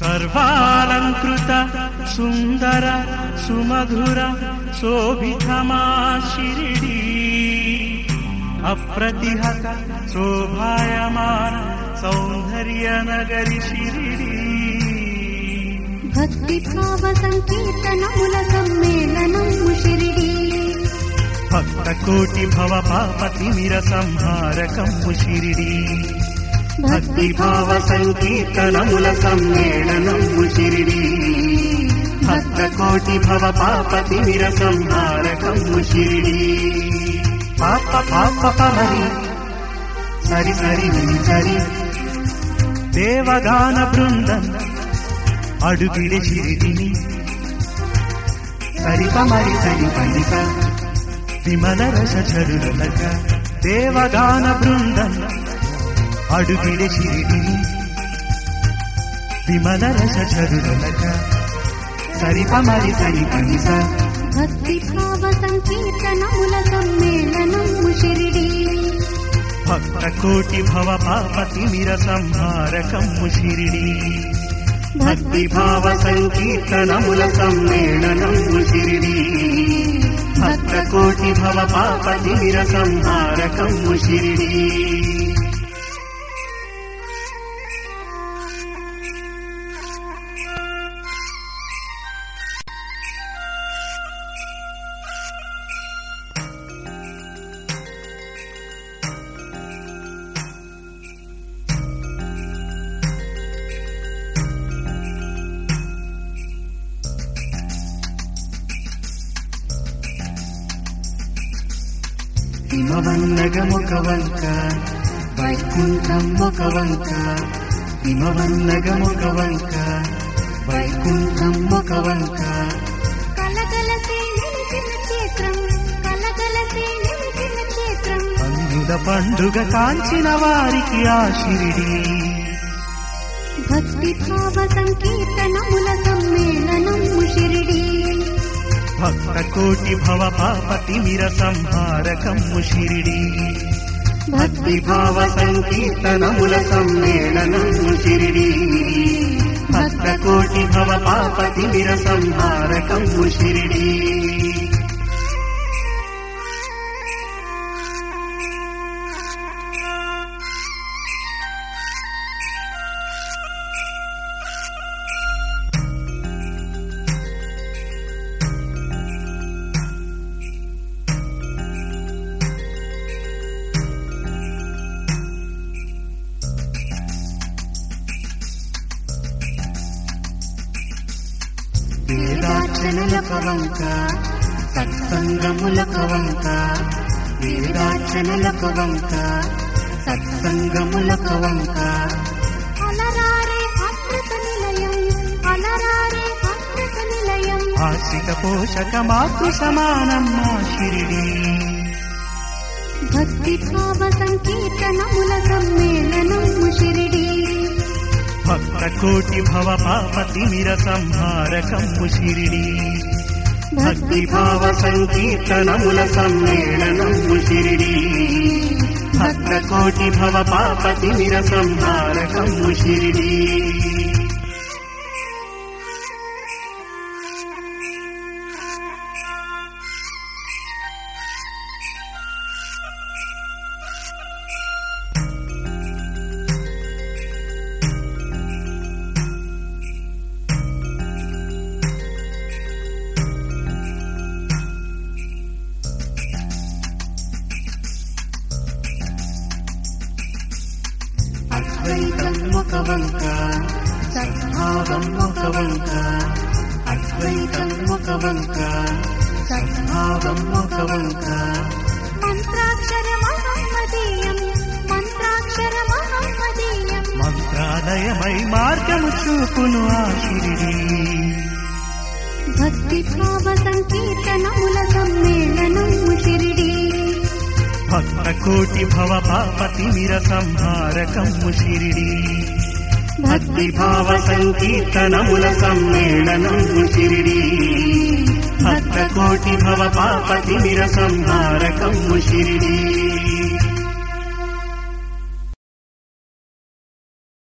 సర్వాలంకృత సుందర సుమధుర శోభితమా శిరిడి అప్రతిహత శోభాయమాన సౌందర్య నగరి శిరిడి భక్తి భావ సంకీర్తనముల సమ్మేళనము శిరిడి భక్త కోటి భవ పాపతిమిర సంహారకము శిరిడి భక్తి భావ సంకీర్తనముల సమ్మేళనము శిరిడి భక్త కోటి భవ పాపతిమిర సంహారకము శిరిడి పాప పాప పమరి సరి సరి సరి దేవగాన బృందం అడుగిడే శిరిడిని సరి పమరి సరి పలిక విమల రస చరులక దేవగాన బృందం అడుగిడే శిరిడిని విమల రస చరులక సరి పమరి సరి పలిక భక్తి భావ సంకీర్తనముల సమ్మేళనము శిరిడి భక్త కోటి భవ పాపతిమిర సంహారకము శిరిడి భక్తి భావ సంకీర్తనముల సమ్మేళనము శిరిడి భక్త కోటి భవ పాపతిమిర సంహారకము శిరిడి హిమవన్నగముఖ వంక వైకుంఠం ఒక వంక హిమవన్నగముఖ వంక వైకుంఠం ఒక వంక కలగలసే నిలిచిన క్షేత్రం కలగలసే నిలిచిన క్షేత్రం పండుగ పండుగ కాంచిన వారికి ఆ శిరిడి భక్తి భావ సంకీర్తనముల సమ్మేళనము శిరిడి భక్త కోటి భవ పాపతిమిర సంహారకము శిరిడి భక్తి భావ సంకీర్తనముల సమ్మేళనము శిరిడి భక్త కోటి భవ పాపతిమిర సంహారకము శిరిడి వేదార్చనలకు వంక సత్సంగములకు వంక వేదార్చనలకు వంక సత్సంగములకు వంక అలరారే అమృత నిలయం అలరారే అమృత నిలయం ఆశ్రిత పోషక మాతృ సమానం మా శిరిడి భక్తి భావ సంకీర్తనముల సమ్మేళనము శిరిడి భక్త కోటి భవ పాపతిమిర సంహారకము శిరిడి భక్తి భావ సంకీర్తనముల సమ్మేళనము శిరిడి భక్త కోటి భవ పాపతిమిర సంహారకము శిరిడి అద్వైతం ఒక వంక సద్భావం ఒక వంక అద్వైతం ఒక వంక సద్భావం ఒక వంక మంత్రాక్షర మహమ్మదీయం మంత్రాక్షర మహమ్మదీయం మంత్రాలయమై మార్గము చూపును ఆ శిరిడి భక్తి భావ సంకీర్తనముల సమ్మేళనము శిరిడి భక్త కోటి భవ పాపతిమిర సంహారకము శిరిడి భక్తి భావ సంకీర్తనముల సమ్మేళనము శిరిడి భక్త కోటి భవ పాపతిమిర సంహారకము శిరిడి